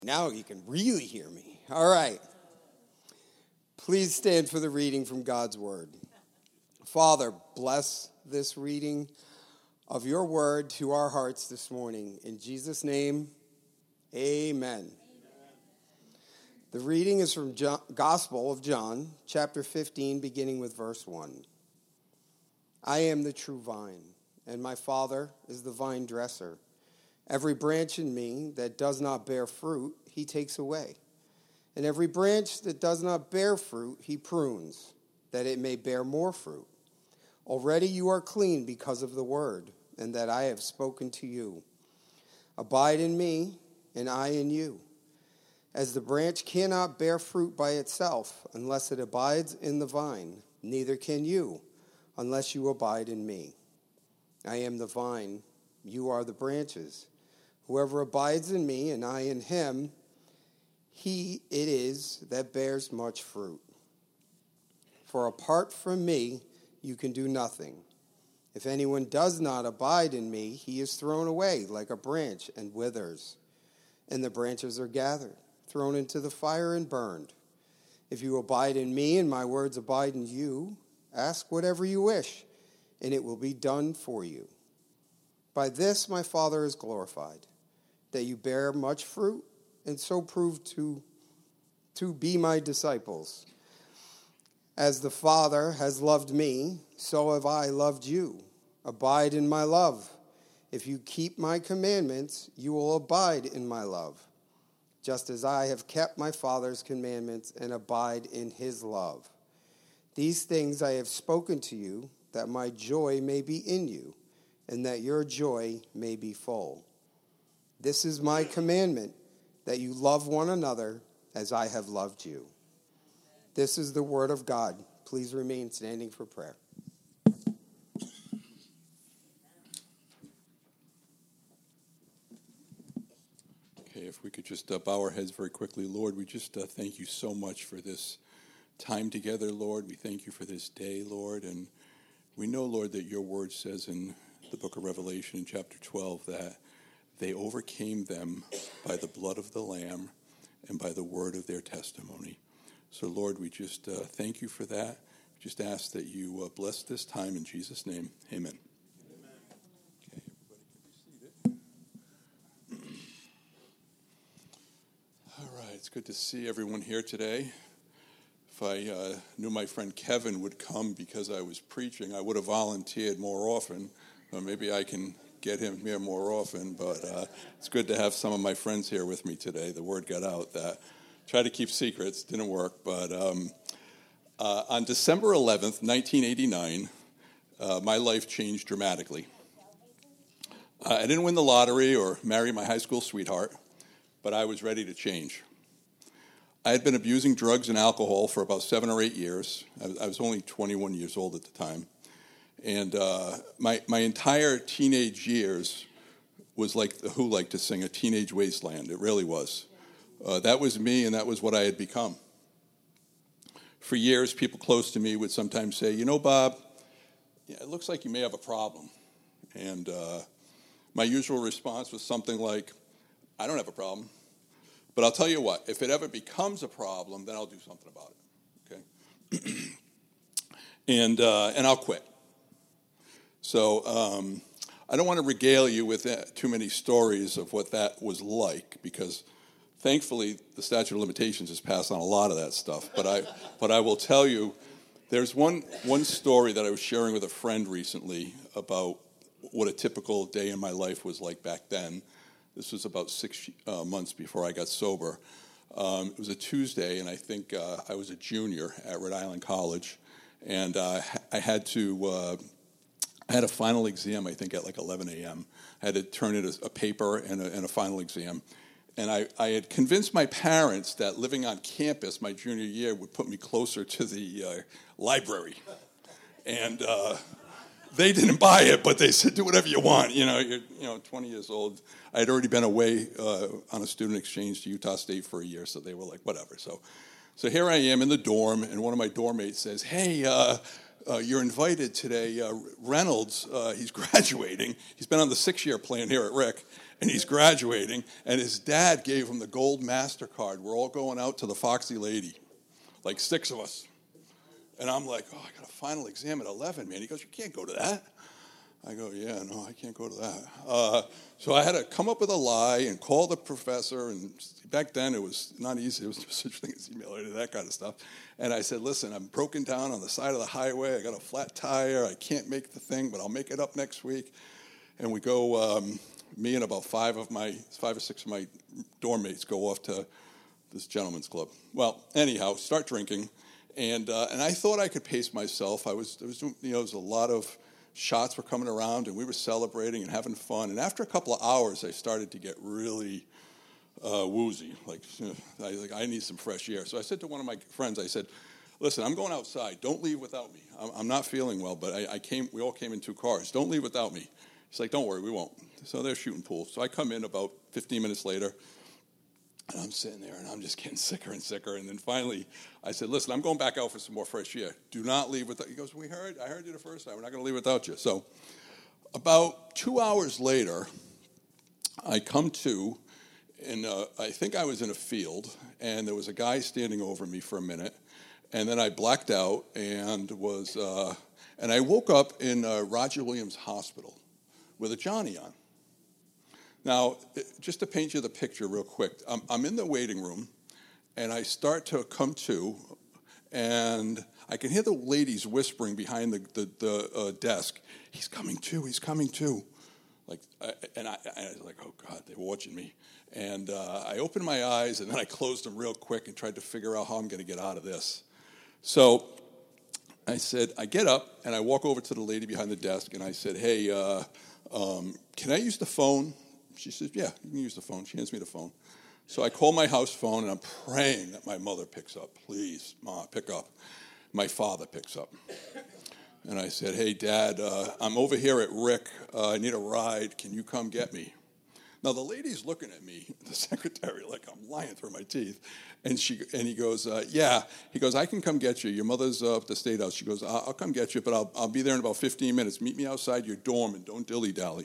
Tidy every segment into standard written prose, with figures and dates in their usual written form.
Now you can really hear me. All right. Please stand for the reading from God's word. Father, bless this reading of your word to our hearts this morning. In Jesus' name, amen. The reading is from Gospel of John, chapter 15, beginning with verse 1. I am the true vine, and my Father is the vine dresser. Every branch in me that does not bear fruit, he takes away. And every branch that does not bear fruit, he prunes, that it may bear more fruit. Already you are clean because of the word, and that I have spoken to you. Abide in me, and I in you. As the branch cannot bear fruit by itself unless it abides in the vine, neither can you unless you abide in me. I am the vine, you are the branches. Whoever abides in me and I in him, he it is that bears much fruit. For apart from me, you can do nothing. If anyone does not abide in me, he is thrown away like a branch and withers. And the branches are gathered, thrown into the fire and burned. If you abide in me and my words abide in you, ask whatever you wish, and it will be done for you. By this my Father is glorified, that you bear much fruit, and so prove to be my disciples. As the Father has loved me, so have I loved you. Abide in my love. If you keep my commandments, you will abide in my love, just as I have kept my Father's commandments and abide in his love. These things I have spoken to you, that my joy may be in you, and that your joy may be full. This is my commandment, that you love one another as I have loved you. This is the word of God. Please remain standing for prayer. Okay, if we could just bow our heads very quickly. Lord, we just thank you so much for this time together, Lord. We thank you for this day, Lord. And we know, Lord, that your word says in the book of Revelation in chapter 12 that they overcame them by the blood of the Lamb and by the word of their testimony. So, Lord, we just thank you for that. We just ask that you bless this time in Jesus' name. Amen. Okay, everybody can be seated. All right, it's good to see everyone here today. If I knew my friend Kevin would come because I was preaching, I would have volunteered more often. Maybe I can get him here more often, but it's good to have some of my friends here with me today. The word got out that tried to keep secrets, didn't work, but on December 11th, 1989, my life changed dramatically. I didn't win the lottery or marry my high school sweetheart, but I was ready to change. I had been abusing drugs and alcohol for about 7 or 8 years. I was only 21 years old at the time. And my entire teenage years was like the Who liked to sing, a teenage wasteland. It really was. That was me, and that was what I had become. For years, people close to me would sometimes say, you know, Bob, it looks like you may have a problem. And my usual response was something like, I don't have a problem. But I'll tell you what, if it ever becomes a problem, then I'll do something about it, okay? and I'll quit. So I don't want to regale you with too many stories of what that was like, because thankfully the statute of limitations has passed on a lot of that stuff. But I will tell you, there's one story that I was sharing with a friend recently about what a typical day in my life was like back then. This was about 6 months before I got sober. It was a Tuesday, and I think I was a junior at Rhode Island College, and I had a final exam, I think, at like 11 a.m. I had to turn in a paper and a final exam. And I had convinced my parents that living on campus my junior year would put me closer to the library. And they didn't buy it, but they said, do whatever you want. You're 20 years old. I had already been away on a student exchange to Utah State for a year, so they were like, whatever. So here I am in the dorm, and one of my dorm mates says, hey, you're invited today. Reynolds, he's graduating. He's been on the 6-year plan here at Rick, and he's graduating, and his dad gave him the gold MasterCard. We're all going out to the Foxy Lady, like 6 of us. And I'm like, oh, I got a final exam at 11, man. He goes, you can't go to that. I go, yeah, no, I can't go to that. So I had to come up with a lie and call the professor. And back then it was not easy. There was no such thing as email or any of that kind of stuff. And I said, listen, I'm broken down on the side of the highway. I got a flat tire. I can't make the thing, but I'll make it up next week. And we go, me and about 5 or 6 of my dorm mates go off to this gentleman's club. Well, anyhow, start drinking. And I thought I could pace myself. There was a lot of shots were coming around, and we were celebrating and having fun. And after a couple of hours, I started to get really woozy. I need some fresh air. So I said to one of my friends, I said, listen, I'm going outside. Don't leave without me. I'm not feeling well, but we all came in 2 cars. Don't leave without me. He's like, don't worry, we won't. So they're shooting pool. So I come in about 15 minutes later, and I'm sitting there, and I'm just getting sicker and sicker. And then finally, I said, listen, I'm going back out for some more fresh air. Do not leave without. He goes, I heard you the first time. We're not going to leave without you. So about 2 hours later, I come to, and I think I was in a field, and there was a guy standing over me for a minute. And then I blacked out and I woke up in Roger Williams Hospital with a Johnny on. Now, just to paint you the picture real quick, I'm in the waiting room, and I start to come to, and I can hear the ladies whispering behind the desk, he's coming to, he's coming to. I was like, oh, God, they were watching me. And I opened my eyes, and then I closed them real quick and tried to figure out how I'm going to get out of this. So I said, I get up, and I walk over to the lady behind the desk, and I said, hey, can I use the phone? She says, yeah, you can use the phone. She hands me the phone. So I call my house phone, and I'm praying that my mother picks up. Please, Ma, pick up. My father picks up. And I said, hey, Dad, I'm over here at Rick. I need a ride. Can you come get me? Now, the lady's looking at me, the secretary, like I'm lying through my teeth. And he goes, yeah. He goes, I can come get you. Your mother's up at the State House. She goes, I'll come get you, but I'll be there in about 15 minutes. Meet me outside your dorm and don't dilly-dally.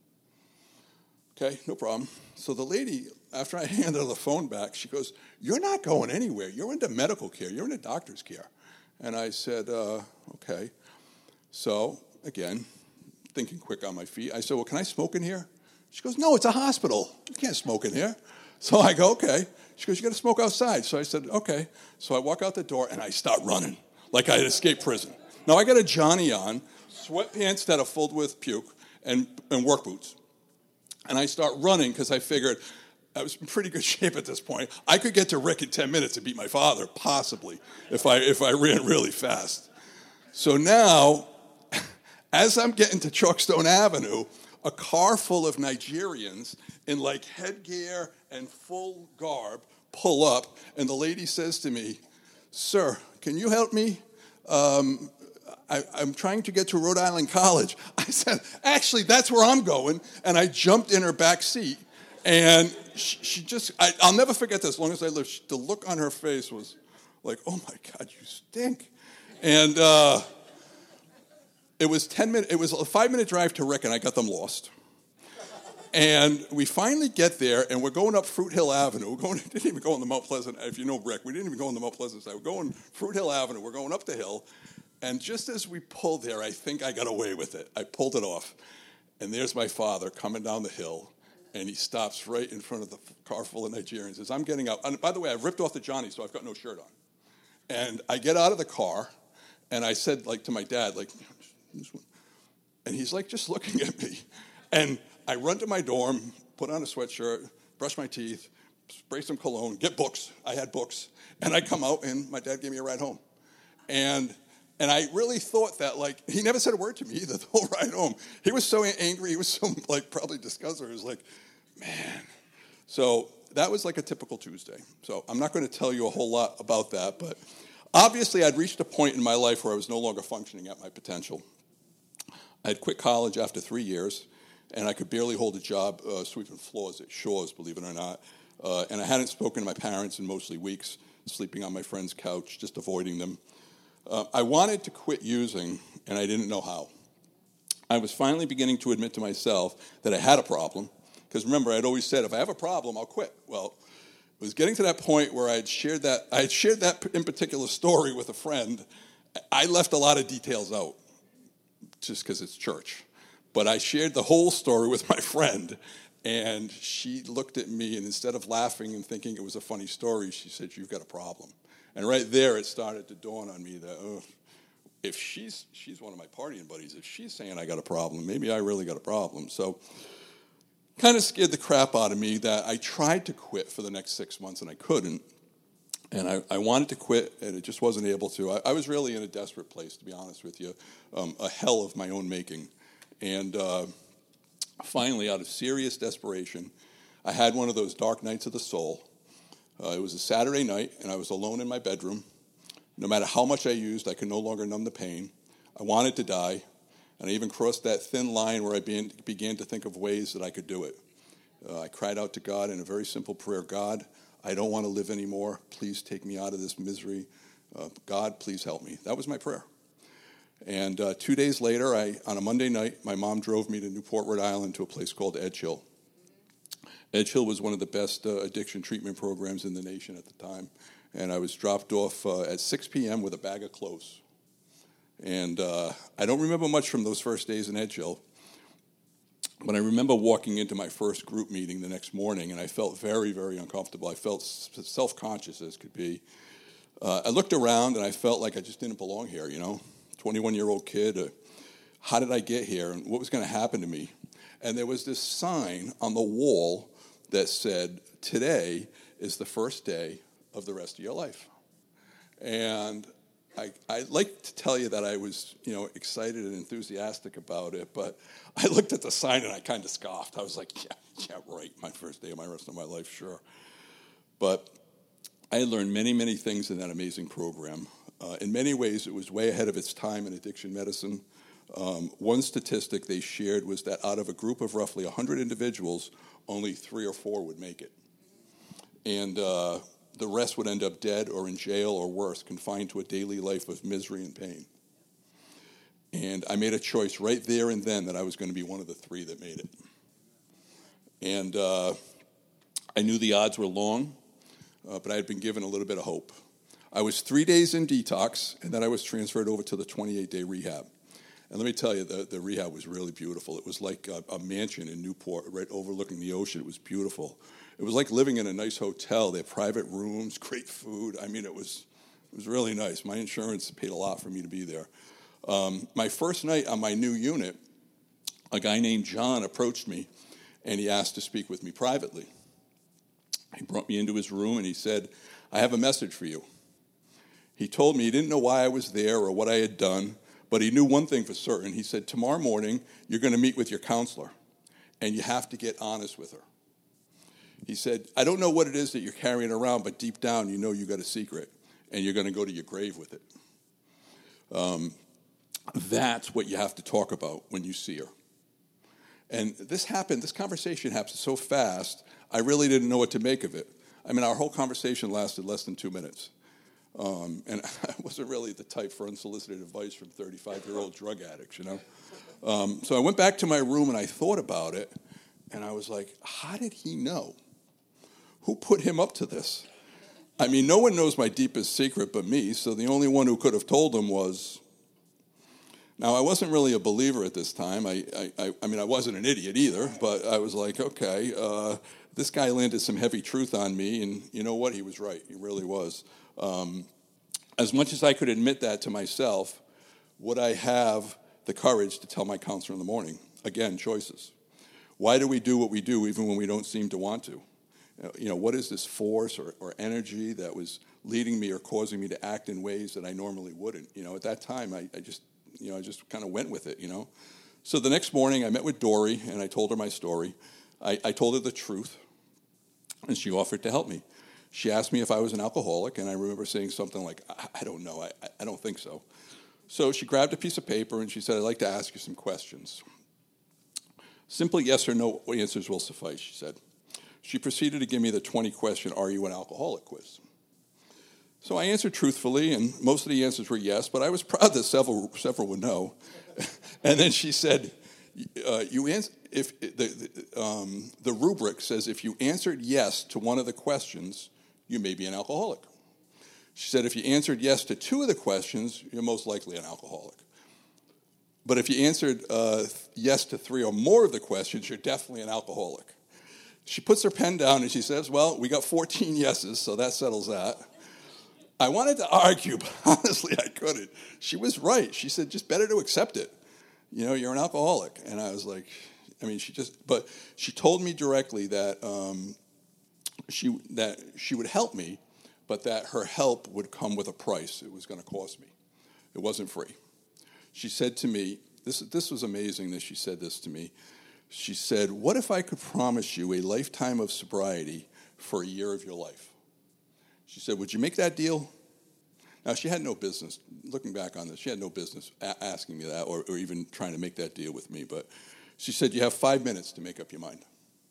Okay, no problem. So the lady, after I handed her the phone back, she goes, you're not going anywhere. You're into medical care. You're into doctor's care. And I said, okay. So, again, thinking quick on my feet, I said, well, can I smoke in here? She goes, no, it's a hospital. You can't smoke in here. So I go, okay. She goes, you got to smoke outside. So I said, okay. So I walk out the door, and I start running like I had escaped prison. Now, I got a Johnny on, sweatpants that are filled with puke, and work boots. And I start running because I figured I was in pretty good shape at this point. I could get to Rick in 10 minutes and beat my father, possibly, if I ran really fast. So now, as I'm getting to Truckstone Avenue, a car full of Nigerians in like headgear and full garb pull up, and the lady says to me, sir, can you help me? I'm trying to get to Rhode Island College. I said, actually, that's where I'm going. And I jumped in her back seat. And she just, I'll never forget this as long as I live. The look on her face was like, oh, my God, you stink. And it was a 5-minute drive to Rick, and I got them lost. And we finally get there, and we're going up Fruit Hill Avenue. Didn't even go on the Mount Pleasant. If you know Rick, we didn't even go on the Mount Pleasant side. We're going Fruit Hill Avenue. We're going up the hill. And just as we pulled there, I think I got away with it. I pulled it off. And there's my father coming down the hill, and he stops right in front of the car full of Nigerians. As I'm getting out, and by the way, I've ripped off the Johnny, so I've got no shirt on. And I get out of the car, and I said, to my dad, and he's just looking at me. And I run to my dorm, put on a sweatshirt, brush my teeth, spray some cologne, get books. I had books. And I come out, and my dad gave me a ride home. And I really thought that, he never said a word to me either the whole ride home. He was so angry. He was so, probably disgusted. He was like, man. So that was like a typical Tuesday. So I'm not going to tell you a whole lot about that. But obviously, I'd reached a point in my life where I was no longer functioning at my potential. I had quit college after 3 years, and I could barely hold a job sweeping floors at Shaw's, believe it or not. And I hadn't spoken to my parents in mostly weeks, sleeping on my friend's couch, just avoiding them. I wanted to quit using, and I didn't know how. I was finally beginning to admit to myself that I had a problem, Because remember, I'd always said, if I have a problem, I'll quit. Well, it was getting to that point where I had shared that in particular story with a friend. I left a lot of details out just because it's church. But I shared the whole story with my friend, and she looked at me, and instead of laughing and thinking it was a funny story, she said, "You've got a problem." And right there, it started to dawn on me that, if she's one of my partying buddies, if she's saying I got a problem, maybe I really got a problem. So kind of scared the crap out of me that I tried to quit for the next 6 months, and I couldn't. And I wanted to quit, and it just wasn't able to. I was really in a desperate place, to be honest with you, a hell of my own making. And finally, out of serious desperation, I had one of those dark nights of the soul. It was a Saturday night, and I was alone in my bedroom. No matter how much I used, I could no longer numb the pain. I wanted to die, and I even crossed that thin line where I began to think of ways that I could do it. I cried out to God in a very simple prayer, "God, I don't want to live anymore. Please take me out of this misery. God, please help me." That was my prayer. And 2 days later, on a Monday night, my mom drove me to Newport, Rhode Island, to a place called Edge Hill. Edge Hill was one of the best addiction treatment programs in the nation at the time. And I was dropped off at 6 p.m. with a bag of clothes. And I don't remember much from those first days in Edge Hill, but I remember walking into my first group meeting the next morning, and I felt very, very uncomfortable. I felt self-conscious as could be. I looked around, and I felt like I just didn't belong here, 21-year-old kid. How did I get here, and what was going to happen to me? And there was this sign on the wall that said, "Today is the first day of the rest of your life." And I'd like to tell you that I was, excited and enthusiastic about it, but I looked at the sign and I kind of scoffed. I was like, yeah, right, my first day of my rest of my life, sure. But I had learned many, many things in that amazing program. In many ways, it was way ahead of its time in addiction medicine. One statistic they shared was that out of a group of roughly 100 individuals, only 3 or 4 would make it. And the rest would end up dead or in jail or worse, confined to a daily life of misery and pain. And I made a choice right there and then that I was going to be one of the 3 that made it. And I knew the odds were long, but I had been given a little bit of hope. I was 3 days in detox, and then I was transferred over to the 28-day rehab. And let me tell you, the rehab was really beautiful. It was like a mansion in Newport, right overlooking the ocean. It was beautiful. It was like living in a nice hotel. They had private rooms, great food. I mean, it was really nice. My insurance paid a lot for me to be there. My first night on my new unit, a guy named John approached me, and he asked to speak with me privately. He brought me into his room, and he said, "I have a message for you." He told me he didn't know why I was there or what I had done, but he knew one thing for certain. He said, "Tomorrow morning, you're going to meet with your counselor, and you have to get honest with her." He said, "I don't know what it is that you're carrying around, but deep down, you know you got a secret, and you're going to go to your grave with it." That's what you have to talk about when you see her. And this conversation happened so fast, I really didn't know what to make of it. I mean, our whole conversation lasted less than 2 minutes. And I wasn't really the type for unsolicited advice from 35-year-old drug addicts, So I went back to my room and I thought about it, and I was like, how did he know? Who put him up to this? I mean, no one knows my deepest secret but me, so the only one who could have told him was... Now, I wasn't really a believer at this time. I mean, I wasn't an idiot either, but I was like, okay, this guy landed some heavy truth on me, and you know what? He was right. He really was. As much as I could admit that to myself, would I have the courage to tell my counselor in the morning? Again, choices. Why do we do what we do even when we don't seem to want to? What is this force or energy that was leading me or causing me to act in ways that I normally wouldn't? At that time, I just kind of went with it, So the next morning, I met with Dory, and I told her my story. I told her the truth, and she offered to help me. She asked me if I was an alcoholic, and I remember saying something like, I don't know, I don't think so. So she grabbed a piece of paper, and she said, "I'd like to ask you some questions." Simple yes or no answers will suffice, she said. She proceeded to give me the 20-question, "Are you an alcoholic?" quiz. So I answered truthfully, and most of the answers were yes, but I was proud that several were no. And then she said, The rubric says if you answered yes to one of the questions, you may be an alcoholic. She said if you answered yes to two of the questions, you're most likely an alcoholic. But if you answered yes to three or more of the questions, you're definitely an alcoholic. She puts her pen down and she says, well, we got 14 yeses, so that settles that. I wanted to argue, but honestly, I couldn't. She was right. She said, just better to accept it. You know, you're an alcoholic. And I was like, but she told me directly that she would help me, but that her help would come with a price. It was going to cost me. It wasn't free. She said to me, this was amazing that she said this to me. She said, what if I could promise you a lifetime of sobriety for a year of your life? She said, would you make that deal? Now, she had no business, looking back on this, she had no business asking me that or even trying to make that deal with me. But she said, you have 5 minutes to make up your mind.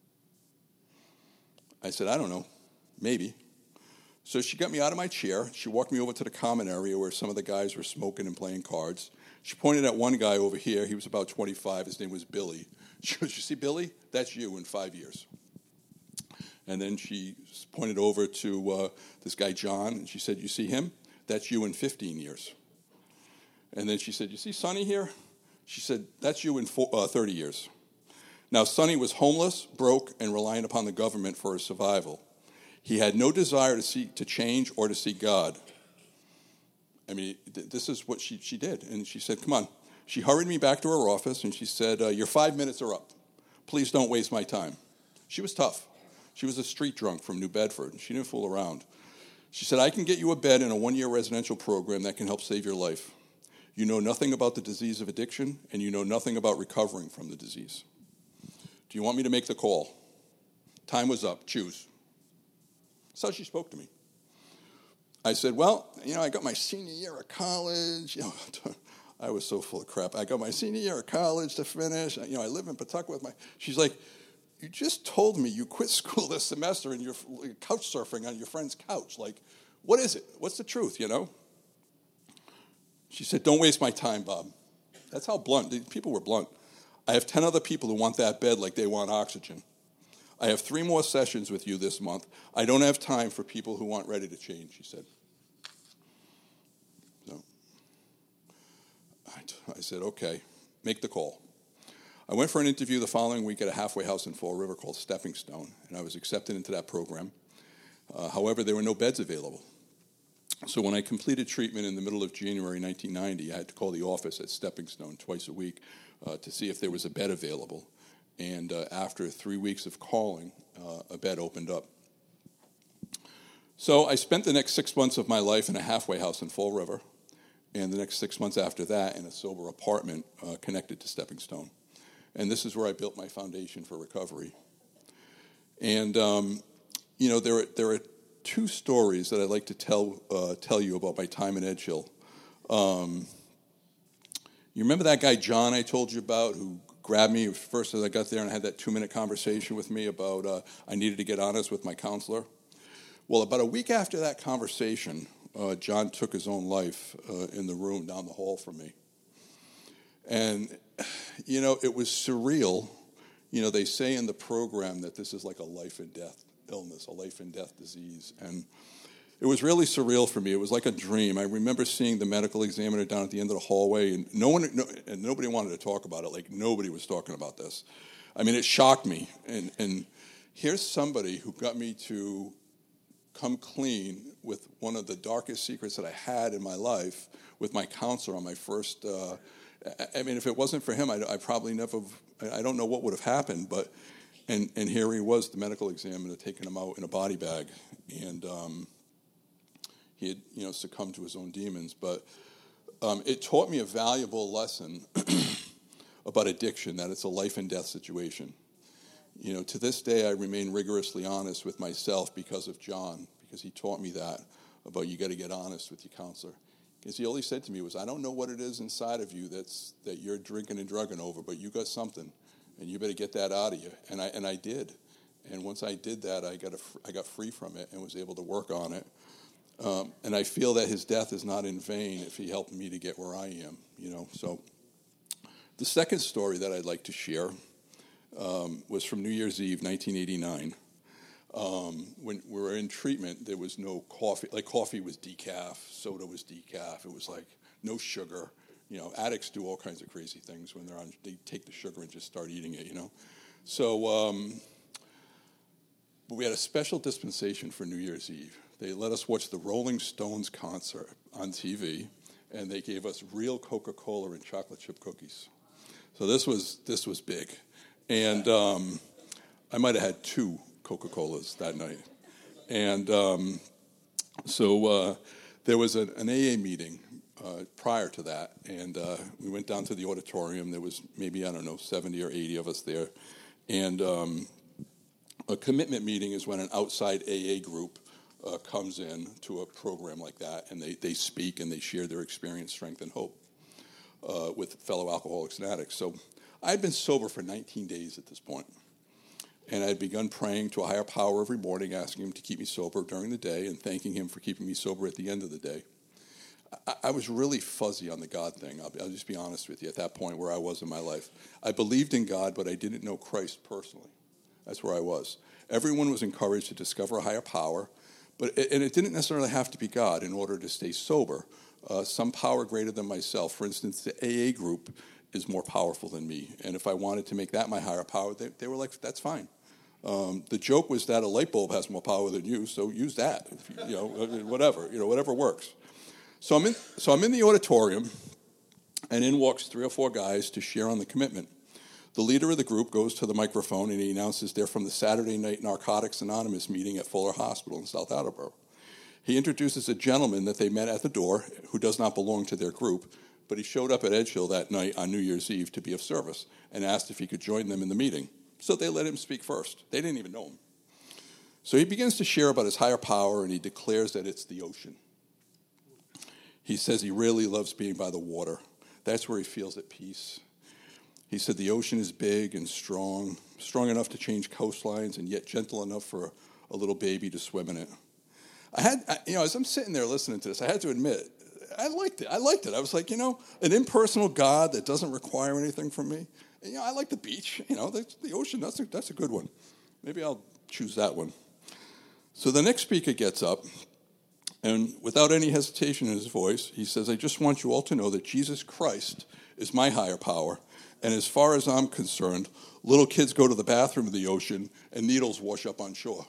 I said, I don't know, maybe. So she got me out of my chair. She walked me over to the common area where some of the guys were smoking and playing cards. She pointed at one guy over here. He was about 25. His name was Billy. She goes, you see Billy? That's you in 5 years. And then she pointed over to this guy, John, and she said, you see him? That's you in 15 years. And then she said, you see Sonny here? She said, that's you in 30 years. Now, Sonny was homeless, broke, and reliant upon the government for his survival. He had no desire to change or to seek God. I mean, this is what she did. And she said, come on. She hurried me back to her office, and she said, your 5 minutes are up. Please don't waste my time. She was tough. She was a street drunk from New Bedford, and she didn't fool around. She said, I can get you a bed in a 1-year residential program that can help save your life. You know nothing about the disease of addiction, and you know nothing about recovering from the disease. Do you want me to make the call? Time was up. Choose. That's how she spoke to me. I said, well, I got my senior year of college. I was so full of crap. I got my senior year of college to finish. I live in Pawtucket with She's like, you just told me you quit school this semester and you're couch surfing on your friend's couch. Like, what is it? What's the truth, She said, don't waste my time, Bob. That's how blunt. People were blunt. I have 10 other people who want that bed like they want oxygen. I have 3 more sessions with you this month. I don't have time for people who aren't ready to change, she said. So I said, okay, make the call. I went for an interview the following week at a halfway house in Fall River called Stepping Stone, and I was accepted into that program. However, there were no beds available. So when I completed treatment in the middle of January 1990, I had to call the office at Stepping Stone twice a week to see if there was a bed available. And after 3 weeks of calling, a bed opened up. So I spent the next 6 months of my life in a halfway house in Fall River, and the next 6 months after that in a sober apartment connected to Stepping Stone. And this is where I built my foundation for recovery. And, there are 2 stories that I'd like to tell you about my time in Edge Hill. You remember that guy John I told you about who grabbed me first as I got there and had that 2-minute conversation with me about I needed to get honest with my counselor? Well, about a week after that conversation, John took his own life in the room down the hall from me. And, it was surreal. They say in the program that this is like a life and death illness, a life and death disease. And it was really surreal for me. It was like a dream. I remember seeing the medical examiner down at the end of the hallway, and nobody wanted to talk about it. Like, nobody was talking about this. I mean, it shocked me. And here's somebody who got me to come clean with one of the darkest secrets that I had in my life with my counselor on my first... if it wasn't for him, I probably never... I don't know what would have happened, but... And here he was, the medical examiner, taking him out in a body bag. And he had, succumbed to his own demons. But it taught me a valuable lesson about addiction, that it's a life and death situation. To this day, I remain rigorously honest with myself because of John, because he taught me that, about you got to get honest with your counselor. Because he always said to me was, I don't know what it is inside of you that you're drinking and drugging over, but you got something, and you better get that out of you. And I did. And once I did that, I got free from it and was able to work on it. And I feel that his death is not in vain if he helped me to get where I am. So The second story that I'd like to share was from New Year's Eve, 1989. When we were in treatment, there was no coffee. Like, coffee was decaf, soda was decaf. It was like no sugar. You know, addicts do all kinds of crazy things when they take the sugar and just start eating it, you know. So, but we had a special dispensation for New Year's Eve. They let us watch the Rolling Stones concert on TV, and they gave us real Coca-Cola and chocolate chip cookies. So this was big. And I might have had 2 Coca-Colas that night. And so there was an AA meeting prior to that, and we went down to the auditorium. There was maybe, 70 or 80 of us there. And a commitment meeting is when an outside AA group comes in to a program like that, and they speak and they share their experience, strength, and hope with fellow alcoholics and addicts. So I'd been sober for 19 days at this point. And I had begun praying to a higher power every morning, asking him to keep me sober during the day and thanking him for keeping me sober at the end of the day. I was really fuzzy on the God thing. I'll just be honest with you at that point where I was in my life. I believed in God, but I didn't know Christ personally. That's where I was. Everyone was encouraged to discover a higher power, and it didn't necessarily have to be God in order to stay sober. Some power greater than myself. For instance, the AA group is more powerful than me, and if I wanted to make that my higher power, they were like, that's fine. The joke was that a light bulb has more power than you, so use that. Whatever works. So I'm in the auditorium, and in walks 3 or 4 guys to share on the commitment. The leader of the group goes to the microphone, and he announces they're from the Saturday Night Narcotics Anonymous meeting at Fuller Hospital in South Attleboro. He introduces a gentleman that they met at the door who does not belong to their group, but he showed up at Edgehill that night on New Year's Eve to be of service and asked if he could join them in the meeting. So they let him speak first. They didn't even know him. So he begins to share about his higher power, and he declares that it's the ocean. He says he really loves being by the water. That's where he feels at peace. He said the ocean is big and strong enough to change coastlines and yet gentle enough for a little baby to swim in it. As I'm sitting there listening to this, I had to admit, I liked it. I was like, an impersonal God that doesn't require anything from me. And, I like the beach. The ocean, that's a good one. Maybe I'll choose that one. So the next speaker gets up, and without any hesitation in his voice, he says, I just want you all to know that Jesus Christ is my higher power. And as far as I'm concerned, little kids go to the bathroom in the ocean and needles wash up on shore.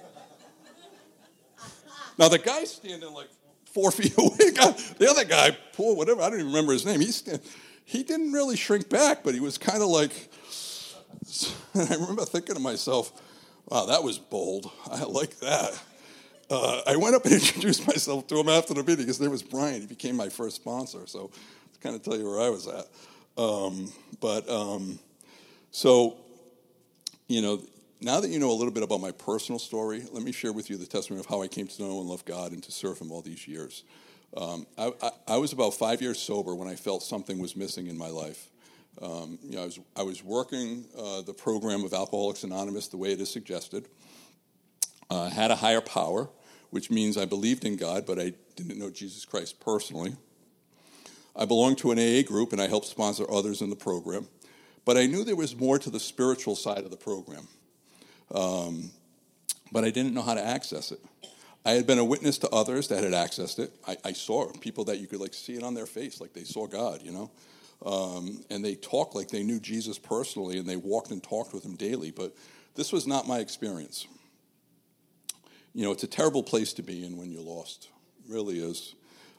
Now, the guy's standing like 4 feet away. The other guy, Paul, whatever, I don't even remember his name. He didn't really shrink back, but he was kind of like, I remember thinking to myself, wow, that was bold. I like that. I went up and introduced myself to him after the meeting. His name was Brian. He became my first sponsor, so to kind of tell you where I was at. So, now that you know a little bit about my personal story, let me share with you the testimony of how I came to know and love God and to serve him all these years. I was about 5 years sober when I felt something was missing in my life. I was working the program of Alcoholics Anonymous the way it is suggested. Had a higher power, which means I believed in God, but I didn't know Jesus Christ personally. I belonged to an AA group, and I helped sponsor others in the program. But I knew there was more to the spiritual side of the program. But I didn't know how to access it. I had been a witness to others that had accessed it. I saw people that you could see it on their face, like they saw God, and they talked like they knew Jesus personally, and they walked and talked with him daily. But this was not my experience. It's a terrible place to be in when you're lost. It really is.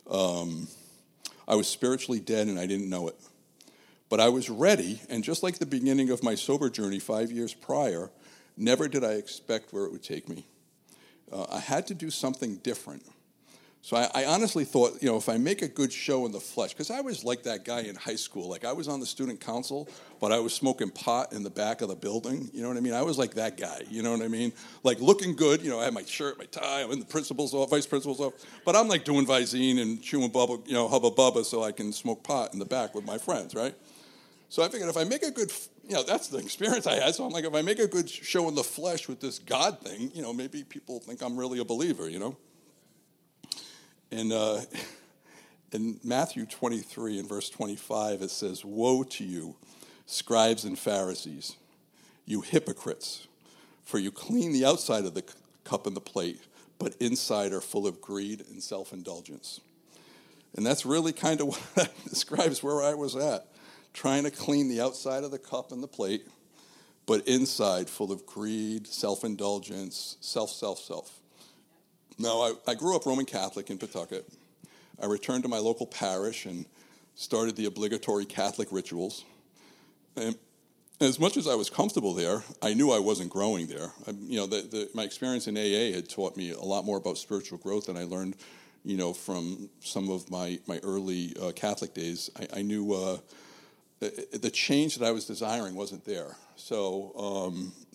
I was spiritually dead, and I didn't know it. But I was ready, and just like the beginning of my sober journey 5 years prior, never did I expect where it would take me. I had to do something different. So I honestly thought, if I make a good show in the flesh, because I was like that guy in high school. I was on the student council, but I was smoking pot in the back of the building. You know what I mean? I was like that guy. You know what I mean? Looking good. I had my shirt, my tie. I'm in the principal's office, vice principal's office. But I'm doing Visine and chewing bubble, Hubba Bubba, so I can smoke pot in the back with my friends, right? So I figured if I make a good, that's the experience I had. So I'm like, if I make a good show in the flesh with this God thing, maybe people think I'm really a believer, And In Matthew 23 and verse 25, it says, "Woe to you, scribes and Pharisees, you hypocrites, for you clean the outside of the cup and the plate, but inside are full of greed and self-indulgence." And that's really kind of what that describes where I was at, trying to clean the outside of the cup and the plate, but inside full of greed, self-indulgence, self. Now, I grew up Roman Catholic in Pawtucket. I returned to my local parish and started the obligatory Catholic rituals. And as much as I was comfortable there, I knew I wasn't growing there. My experience in AA had taught me a lot more about spiritual growth than I learned, from some of my early Catholic days. I knew the change that I was desiring wasn't there. So,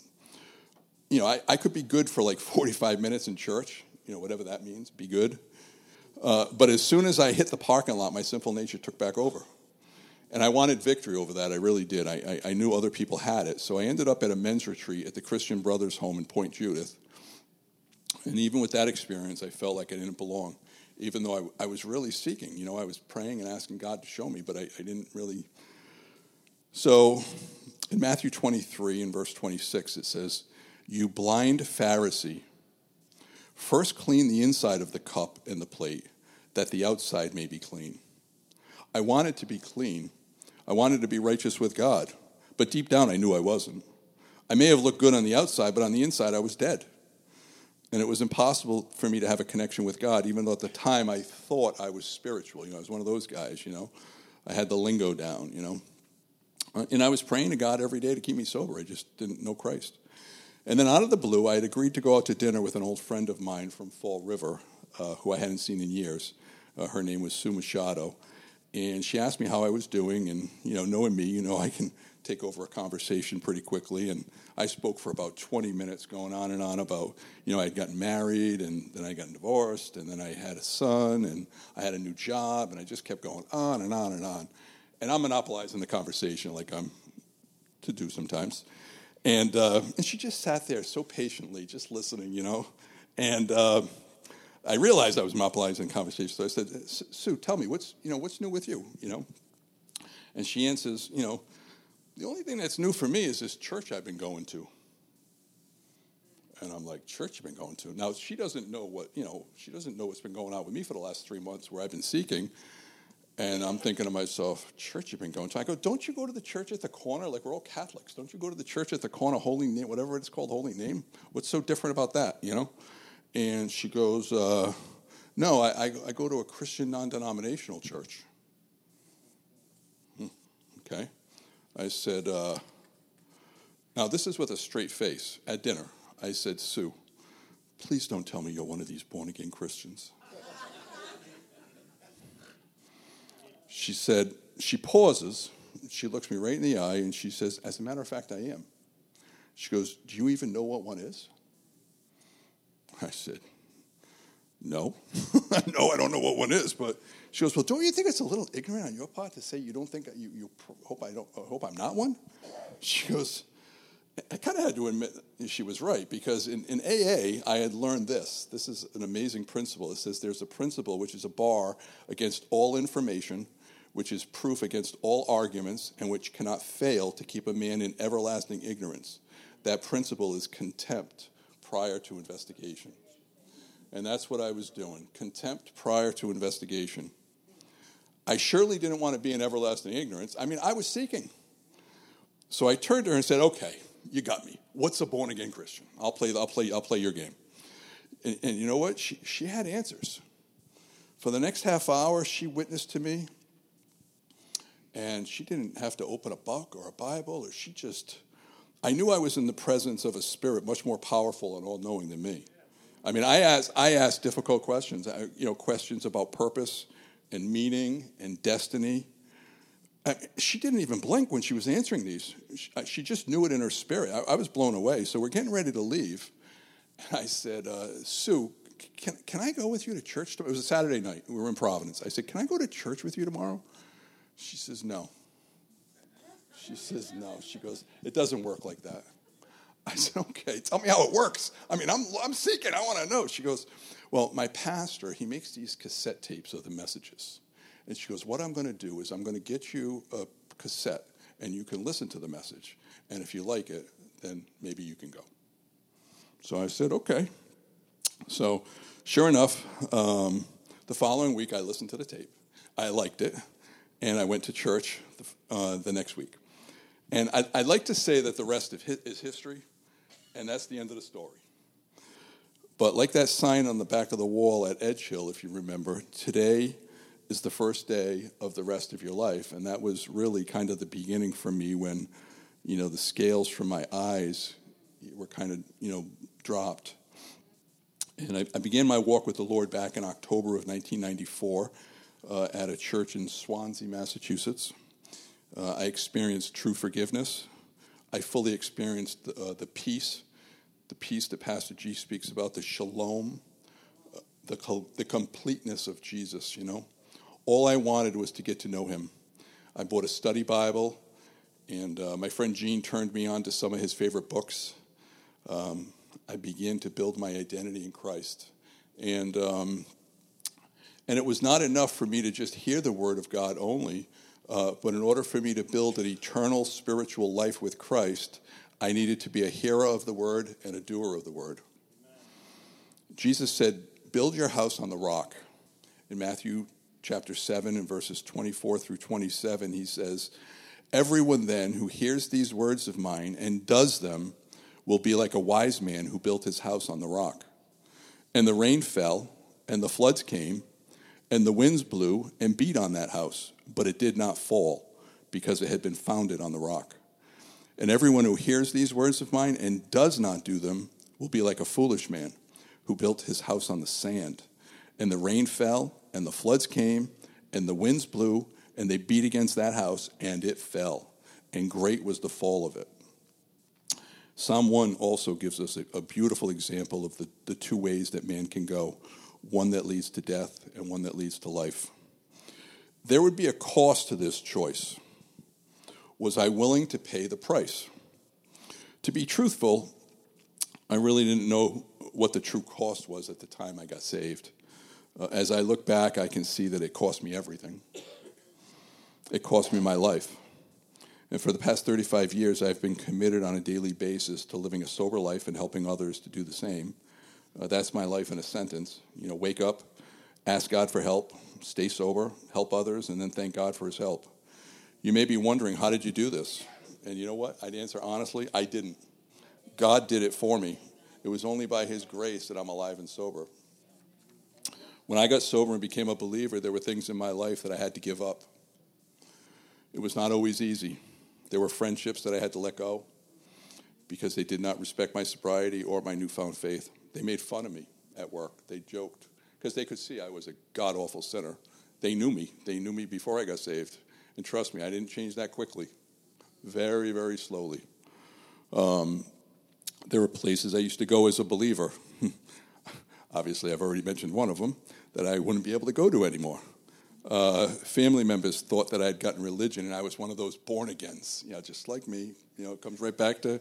I could be good for like 45 minutes in church, whatever that means, be good. But as soon as I hit the parking lot, my sinful nature took back over. And I wanted victory over that. I really did. I knew other people had it. So I ended up at a men's retreat at the Christian Brothers home in Point Judith. And even with that experience, I felt like I didn't belong, even though I was really seeking. I was praying and asking God to show me, but I didn't really. So in Matthew 23 and verse 26, it says, "You blind Pharisee, first clean the inside of the cup and the plate, that the outside may be clean." I wanted to be clean. I wanted to be righteous with God. But deep down, I knew I wasn't. I may have looked good on the outside, but on the inside, I was dead. And it was impossible for me to have a connection with God, even though at the time I thought I was spiritual. I was one of those guys, I had the lingo down, And I was praying to God every day to keep me sober. I just didn't know Christ. And then out of the blue, I had agreed to go out to dinner with an old friend of mine from Fall River, who I hadn't seen in years. Her name was Sue Machado. And she asked me how I was doing, and, knowing me, I can take over a conversation pretty quickly. And I spoke for about 20 minutes going on and on about, I'd gotten married, and then I got divorced, and then I had a son, and I had a new job, and I just kept going on and on and on. And I'm monopolizing the conversation like I'm to do sometimes. And she just sat there so patiently, just listening, And I realized I was monopolizing the conversation, so I said, "Sue, tell me, what's new with you, And she answers, "The only thing that's new for me is this church I've been going to." And I'm like, "Church you've been going to?" Now, she doesn't know what's been going on with me for the last 3 months where I've been seeking. And I'm thinking to myself, "Church you've been going to?" I go, "Don't you go to the church at the corner? Like, we're all Catholics. Don't you go to the church at the corner, Holy Name, whatever it's called, Holy Name? What's so different about that, And she goes, "No, I go to a Christian non-denominational church." Okay. I said, now this is with a straight face at dinner. I said, "Sue, please don't tell me you're one of these born-again Christians." She said, she pauses, she looks me right in the eye, and she says, "As a matter of fact, I am." She goes, "Do you even know what one is?" I said, "No." "No, I don't know what one is." But she goes, "Well, don't you think it's a little ignorant on your part to say you don't think you hope I'm not one?" She goes, I kind of had to admit she was right, because in AA, I had learned this. This is an amazing principle. It says there's a principle which is a bar against all information, which is proof against all arguments, and which cannot fail to keep a man in everlasting ignorance. That principle is contempt prior to investigation. And that's what I was doing, contempt prior to investigation. I surely didn't want to be in everlasting ignorance. I mean, I was seeking. So I turned to her and said, "Okay, you got me. What's a born-again Christian? I'll play your game." And you know what? She had answers. For the next half hour, she witnessed to me, and she didn't have to open a book or a Bible, I knew I was in the presence of a spirit much more powerful and all-knowing than me. I mean, I asked difficult questions, questions about purpose and meaning and destiny. She didn't even blink when she was answering these. She just knew it in her spirit. I was blown away. So we're getting ready to leave. And I said, "Sue, can I go with you to church?" It was a Saturday night. We were in Providence. I said, "Can I go to church with you tomorrow?" She says, "No." She says, "No." She goes, "It doesn't work like that." I said, "Okay, tell me how it works. I mean, I'm seeking. I want to know." She goes, "Well, my pastor, he makes these cassette tapes of the messages. And she goes, what I'm going to do is I'm going to get you a cassette, and you can listen to the message. And if you like it, then maybe you can go. So I said, okay. So sure enough, the following week I listened to the tape. I liked it, and I went to church the next week. And I'd like to say that the rest is history, and that's the end of the story. But like that sign on the back of the wall at Edgehill, if you remember, today is the first day of the rest of your life. And that was really kind of the beginning for me when, the scales from my eyes were kind of, dropped. And I began my walk with the Lord back in October of 1994 at a church in Swansea, Massachusetts. I experienced true forgiveness. I fully experienced the peace that Pastor G speaks about, the shalom, the completeness of Jesus, All I wanted was to get to know him. I bought a study Bible, and my friend Gene turned me on to some of his favorite books. I began to build my identity in Christ. And it was not enough for me to just hear the Word of God only, but in order for me to build an eternal spiritual life with Christ, I needed to be a hearer of the Word and a doer of the Word. Amen. Jesus said, build your house on the rock. In Matthew chapter 7 and verses 24 through 27, he says, everyone then who hears these words of mine and does them will be like a wise man who built his house on the rock. And the rain fell, and the floods came, and the winds blew and beat on that house, but it did not fall, because it had been founded on the rock. And everyone who hears these words of mine and does not do them will be like a foolish man who built his house on the sand. And the rain fell, and the floods came, and the winds blew, and they beat against that house, and it fell. And great was the fall of it. Psalm 1 also gives us a beautiful example of the two ways that man can go, one that leads to death and one that leads to life. There would be a cost to this choice. Was I willing to pay the price? To be truthful, I really didn't know what the true cost was at the time I got saved. As I look back, I can see that it cost me everything. It cost me my life. And for the past 35 years, I've been committed on a daily basis to living a sober life and helping others to do the same. That's my life in a sentence. Wake up, ask God for help, stay sober, help others, and then thank God for his help. You may be wondering, how did you do this? And you know what? I'd answer honestly, I didn't. God did it for me. It was only by his grace that I'm alive and sober. When I got sober and became a believer, there were things in my life that I had to give up. It was not always easy. There were friendships that I had to let go because they did not respect my sobriety or my newfound faith. They made fun of me at work. They joked because they could see I was a god-awful sinner. They knew me. They knew me before I got saved. And trust me, I didn't change that quickly. Very, very slowly. There were places I used to go as a believer. Obviously, I've already mentioned one of them that I wouldn't be able to go to anymore. Family members thought that I had gotten religion, and I was one of those born-agains, just like me. It comes right back to,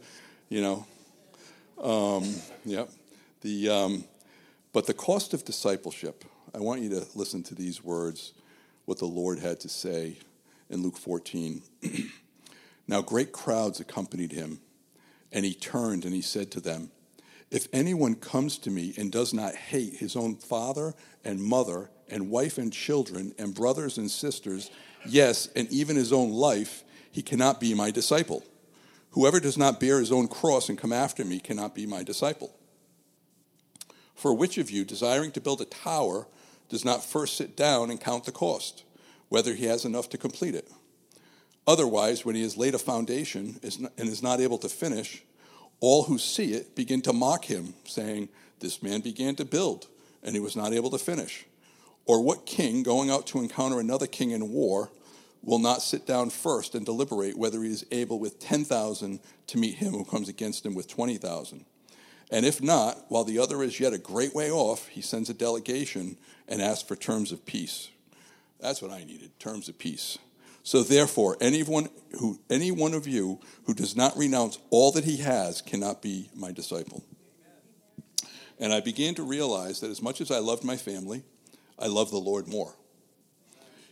But the cost of discipleship, I want you to listen to these words, what the Lord had to say in Luke 14. Now great crowds accompanied him, and he turned and he said to them, if anyone comes to me and does not hate his own father and mother and wife and children and brothers and sisters, yes, and even his own life, he cannot be my disciple. Whoever does not bear his own cross and come after me cannot be my disciple. For which of you, desiring to build a tower, does not first sit down and count the cost, whether he has enough to complete it? Otherwise, when he has laid a foundation and is not able to finish, all who see it begin to mock him, saying, this man began to build, and he was not able to finish. Or what king, going out to encounter another king in war, will not sit down first and deliberate whether he is able with 10,000 to meet him who comes against him with 20,000? And if not, while the other is yet a great way off, he sends a delegation and asks for terms of peace. That's what I needed, terms of peace. So therefore, any one of you who does not renounce all that he has cannot be my disciple. And I began to realize that as much as I loved my family, I loved the Lord more.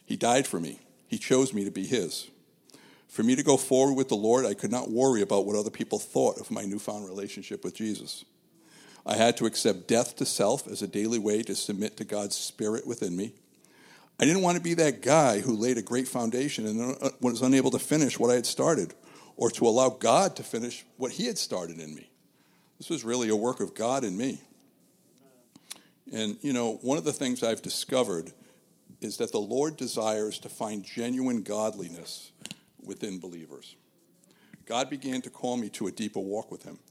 He died for me. He chose me to be his. For me to go forward with the Lord, I could not worry about what other people thought of my newfound relationship with Jesus. I had to accept death to self as a daily way to submit to God's Spirit within me. I didn't want to be that guy who laid a great foundation and was unable to finish what I had started, or to allow God to finish what he had started in me. This was really a work of God in me. And, one of the things I've discovered is that the Lord desires to find genuine godliness within believers. God began to call me to a deeper walk with him.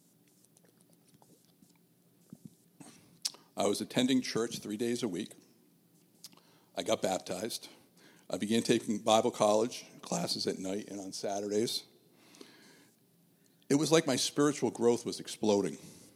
I was attending church 3 days a week. I got baptized. I began taking Bible college classes at night and on Saturdays. It was like my spiritual growth was exploding.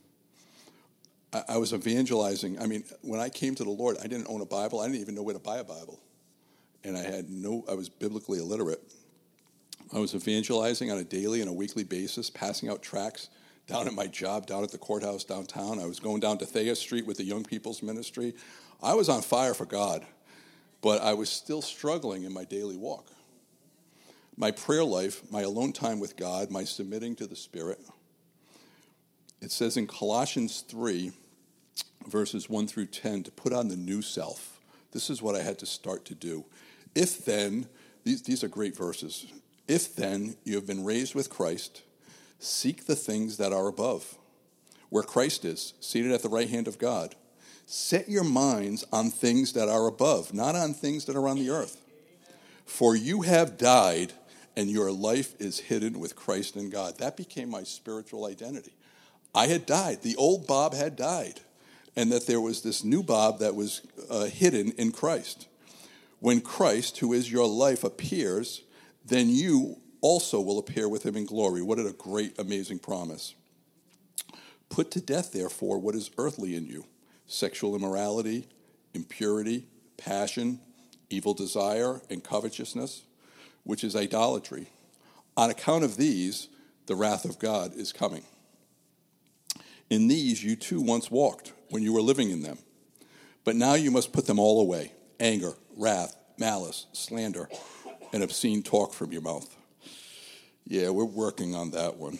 I was evangelizing. When I came to the Lord, I didn't own a Bible. I didn't even know where to buy a Bible. And I was biblically illiterate. I was evangelizing on a daily and a weekly basis, passing out tracts down at my job, down at the courthouse downtown. I was going down to Thea Street with the Young People's Ministry. I was on fire for God, but I was still struggling in my daily walk. My prayer life, my alone time with God, my submitting to the Spirit. It says in Colossians 3, verses 1 through 10, to put on the new self. This is what I had to start to do. If then, these are great verses. If then you have been raised with Christ, seek the things that are above, where Christ is, seated at the right hand of God. Set your minds on things that are above, not on things that are on the earth. For you have died, and your life is hidden with Christ in God. That became my spiritual identity. I had died. The old Bob had died, and that there was this new Bob that was hidden in Christ. When Christ, who is your life, appears, then you also will appear with him in glory. What a great, amazing promise. Put to death, therefore, what is earthly in you: sexual immorality, impurity, passion, evil desire, and covetousness, which is idolatry. On account of these, the wrath of God is coming. In these you too once walked when you were living in them. But now you must put them all away: anger, wrath, malice, slander, and obscene talk from your mouth. Yeah, we're working on that one.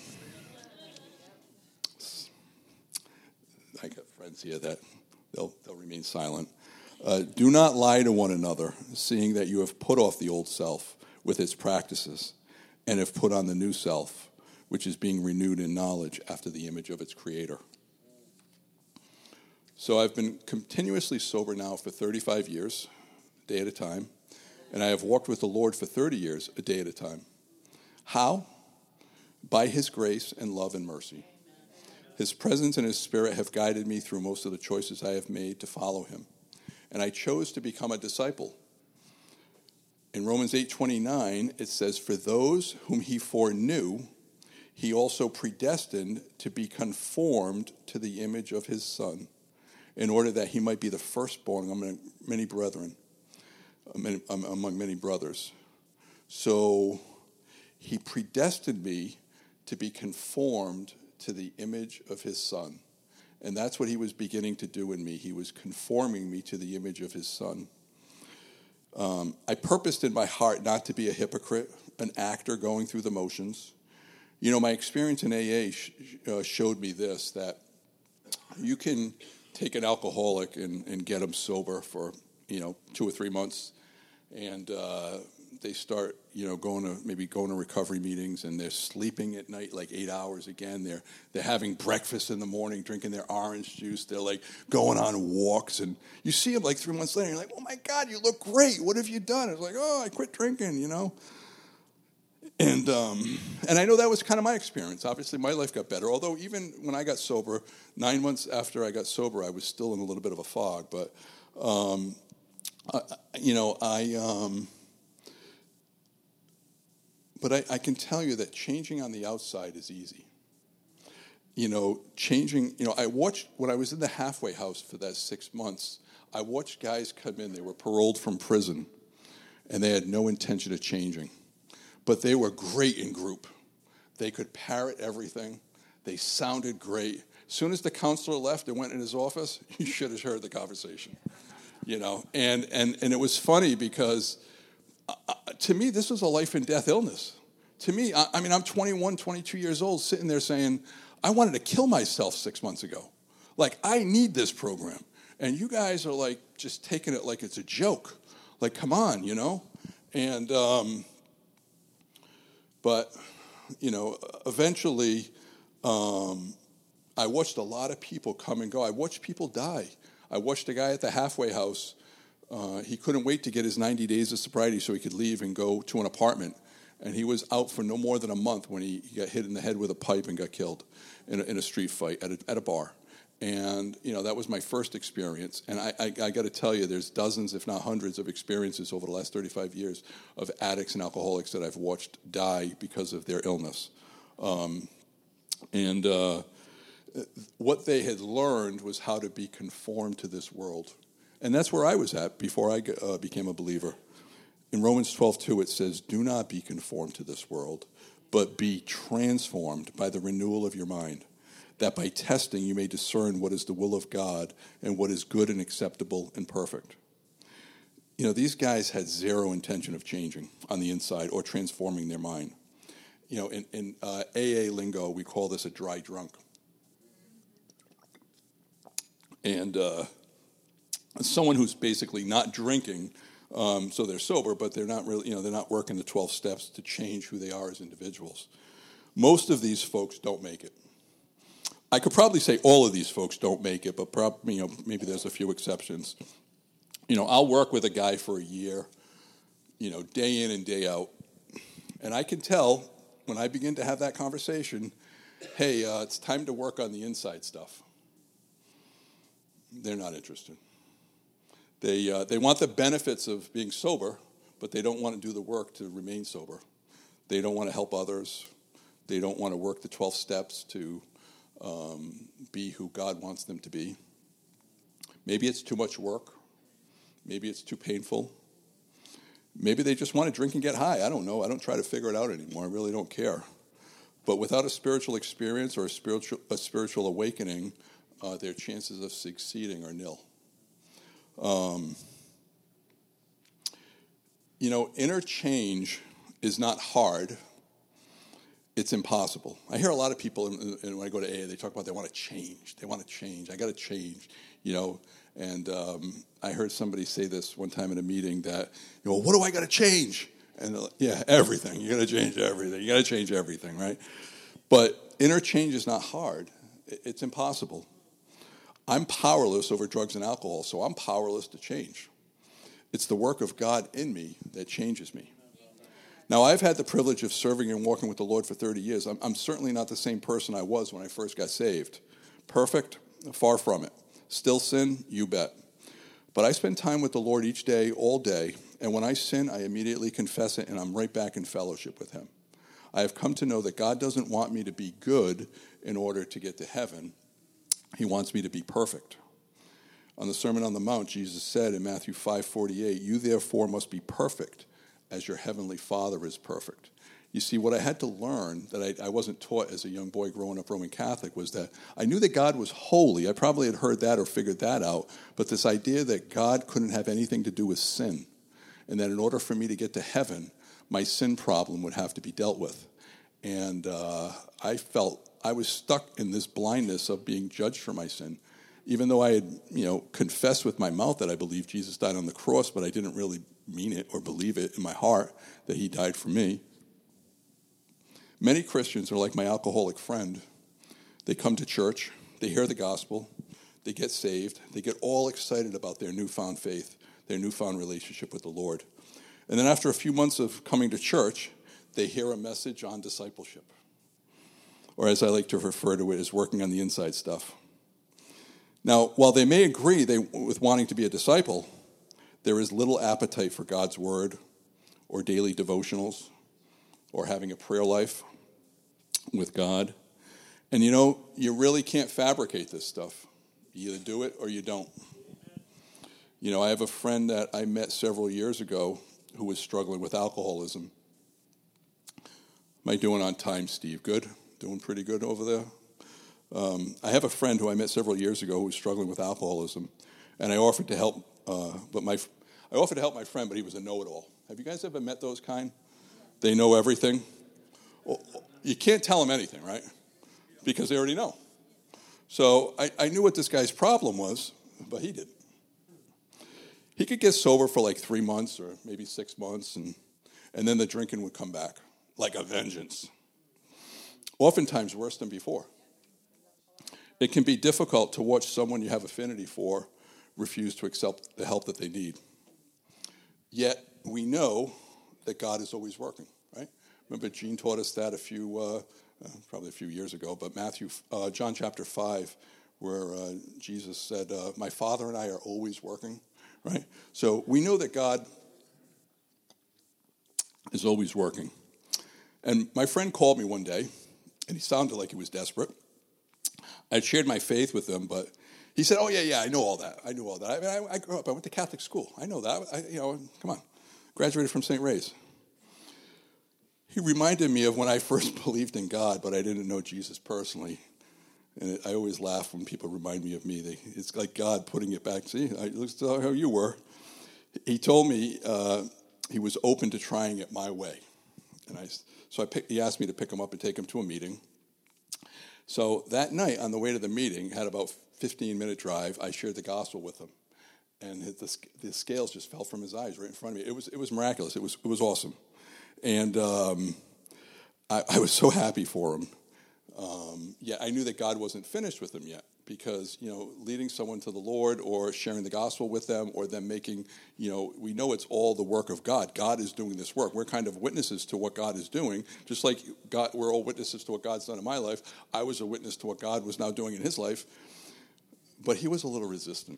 I got friends here that they'll remain silent. Do not lie to one another, seeing that you have put off the old self with its practices, and have put on the new self, which is being renewed in knowledge after the image of its creator. So I've been continuously sober now for 35 years, a day at a time, and I have walked with the Lord for 30 years, a day at a time. How? By his grace and love and mercy. His presence and his Spirit have guided me through most of the choices I have made to follow him. And I chose to become a disciple. In Romans 8:29, it says, "For those whom he foreknew, he also predestined to be conformed to the image of his Son, in order that he might be the firstborn among many brethren, among many brothers." So he predestined me to be conformed to the image of his Son. And that's what he was beginning to do in me. He was conforming me to the image of his Son. I purposed in my heart not to be a hypocrite, an actor going through the motions. My experience in AA showed me this, that you can take an alcoholic and get them sober for, 2 or 3 months, and they start, going to recovery meetings, and they're sleeping at night like 8 hours again. They're having breakfast in the morning, drinking their orange juice. They're like going on walks, and you see them like 3 months later. And you're like, "Oh my God, you look great. What have you done?" It's like, "Oh, I quit drinking," And I know that was kind of my experience. Obviously, my life got better. Although even when I got sober, 9 months after I got sober, I was still in a little bit of a fog. But I can tell you that changing on the outside is easy. I watched, when I was in the halfway house for that 6 months, I watched guys come in. They were paroled from prison, and they had no intention of changing. But they were great in group. They could parrot everything. They sounded great. As soon as the counselor left and went in his office, you should have heard the conversation. And it was funny because to me, this was a life and death illness. To me, I'm 21, 22 years old, sitting there saying, I wanted to kill myself 6 months ago. Like, I need this program. And you guys are like just taking it like it's a joke. Like, come on, And, but, eventually, I watched a lot of people come and go. I watched people die. I watched a guy at the halfway house. He couldn't wait to get his 90 days of sobriety so he could leave and go to an apartment. And he was out for no more than a month when he got hit in the head with a pipe and got killed in a street fight at a bar. And, that was my first experience. And I got to tell you, there's dozens, if not hundreds, of experiences over the last 35 years of addicts and alcoholics that I've watched die because of their illness. What they had learned was how to be conformed to this world. And that's where I was at before I became a believer. In Romans 12:2, it says, do not be conformed to this world, but be transformed by the renewal of your mind, that by testing you may discern what is the will of God and what is good and acceptable and perfect. These guys had zero intention of changing on the inside or transforming their mind. In AA lingo, we call this a dry drunk. And someone who's basically not drinking, so they're sober, but they're not really, they're not working the 12 steps to change who they are as individuals. Most of these folks don't make it. I could probably say all of these folks don't make it, but maybe there's a few exceptions. I'll work with a guy for a year, day in and day out, and I can tell when I begin to have that conversation, hey, it's time to work on the inside stuff. They're not interested. They want the benefits of being sober, but they don't want to do the work to remain sober. They don't want to help others. They don't want to work the 12 steps to be who God wants them to be. Maybe it's too much work. Maybe it's too painful. Maybe they just want to drink and get high. I don't know. I don't try to figure it out anymore. I really don't care. But without a spiritual experience or a spiritual awakening, their chances of succeeding are nil. Inner change is not hard. It's impossible. I hear a lot of people, and when I go to AA, they talk about they want to change. They want to change. I got to change, And I heard somebody say this one time in a meeting that, what do I got to change? And everything. You got to change everything. You got to change everything, right? But inner change is not hard. It's impossible. I'm powerless over drugs and alcohol, so I'm powerless to change. It's the work of God in me that changes me. Now, I've had the privilege of serving and walking with the Lord for 30 years. I'm certainly not the same person I was when I first got saved. Perfect? Far from it. Still sin? You bet. But I spend time with the Lord each day, all day, and when I sin, I immediately confess it, and I'm right back in fellowship with Him. I have come to know that God doesn't want me to be good in order to get to heaven. He wants me to be perfect. On the Sermon on the Mount, Jesus said in Matthew 5:48, you therefore must be perfect as your heavenly Father is perfect. You see, what I had to learn that I wasn't taught as a young boy growing up Roman Catholic was that I knew that God was holy. I probably had heard that or figured that out, but this idea that God couldn't have anything to do with sin, and that in order for me to get to heaven, my sin problem would have to be dealt with. And I felt I was stuck in this blindness of being judged for my sin, even though I had, confessed with my mouth that I believed Jesus died on the cross, but I didn't really mean it or believe it in my heart that He died for me. Many Christians are like my alcoholic friend. They come to church, they hear the gospel, they get saved, they get all excited about their newfound faith, their newfound relationship with the Lord. And then after a few months of coming to church, they hear a message on discipleship. Or as I like to refer to it, as working on the inside stuff. Now, while they may agree with wanting to be a disciple, there is little appetite for God's word or daily devotionals or having a prayer life with God. And you really can't fabricate this stuff. You either do it or you don't. I have a friend that I met several years ago who was struggling with alcoholism. Am I doing on time, Steve? Good? Doing pretty good over there? I have a friend who I met several years ago who was struggling with alcoholism, and I offered to help But I offered to help my friend, but he was a know-it-all. Have you guys ever met those kind? They know everything. Well, you can't tell them anything, right? Because they already know. So I knew what this guy's problem was, but he didn't. He could get sober for like 3 months or maybe 6 months, and then the drinking would come back like a vengeance. Oftentimes worse than before. It can be difficult to watch someone you have affinity for refuse to accept the help that they need. Yet we know that God is always working, right? Remember, Gene taught us that probably a few years ago, but John chapter 5, where Jesus said, my Father and I are always working, right? So we know that God is always working. And my friend called me one day, and he sounded like he was desperate. I shared my faith with him, but he said, oh, yeah, I know all that. I knew all that. I mean, I grew up, I went to Catholic school. I know that. Come on. Graduated from St. Ray's. He reminded me of when I first believed in God, but I didn't know Jesus personally. And I always laugh when people remind me of me. It's like God putting it back. See, it looks how you were. He told me he was open to trying it my way. And he asked me to pick him up and take him to a meeting. So that night, on the way to the meeting, had about 15-minute drive, I shared the gospel with him. And the scales just fell from his eyes right in front of me. It was miraculous. It was awesome. And I was so happy for him. Yet I knew that God wasn't finished with him yet, because, leading someone to the Lord or sharing the gospel with them or them making, we know it's all the work of God. God is doing this work. We're kind of witnesses to what God is doing, just like we're all witnesses to what God's done in my life. I was a witness to what God was now doing in his life, but he was a little resistant.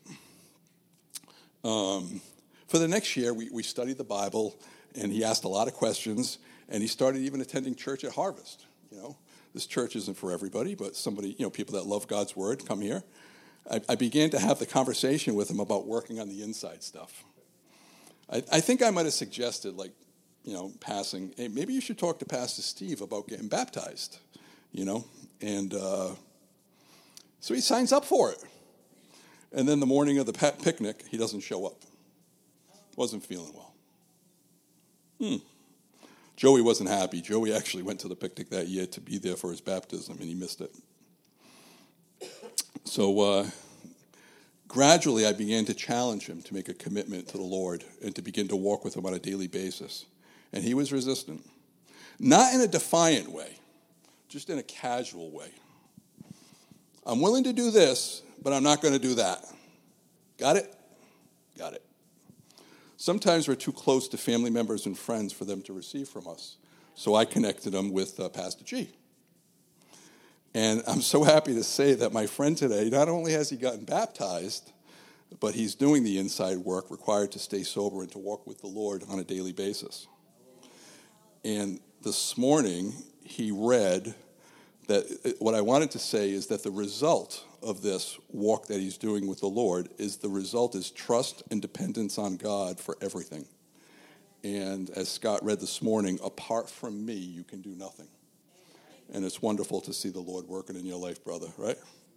For the next year, we studied the Bible, and he asked a lot of questions, and he started even attending church at Harvest. This church isn't for everybody, but somebody, people that love God's word come here. I began to have the conversation with him about working on the inside stuff. I think I might have suggested, passing, hey, maybe you should talk to Pastor Steve about getting baptized, and so he signs up for it. And then the morning of the picnic, he doesn't show up. Wasn't feeling well. Joey wasn't happy. Joey actually went to the picnic that year to be there for his baptism, and he missed it. So gradually, I began to challenge him to make a commitment to the Lord and to begin to walk with him on a daily basis. And he was resistant. Not in a defiant way, just in a casual way. I'm willing to do this, but I'm not going to do that. Got it? Got it. Sometimes we're too close to family members and friends for them to receive from us. So I connected them with Pastor G. And I'm so happy to say that my friend today, not only has he gotten baptized, but he's doing the inside work required to stay sober and to walk with the Lord on a daily basis. And this morning, he read that what I wanted to say is that the result of this walk that he's doing with the Lord is trust and dependence on God for everything. And as Scott read this morning, apart from me, you can do nothing. And it's wonderful to see the Lord working in your life, brother, right?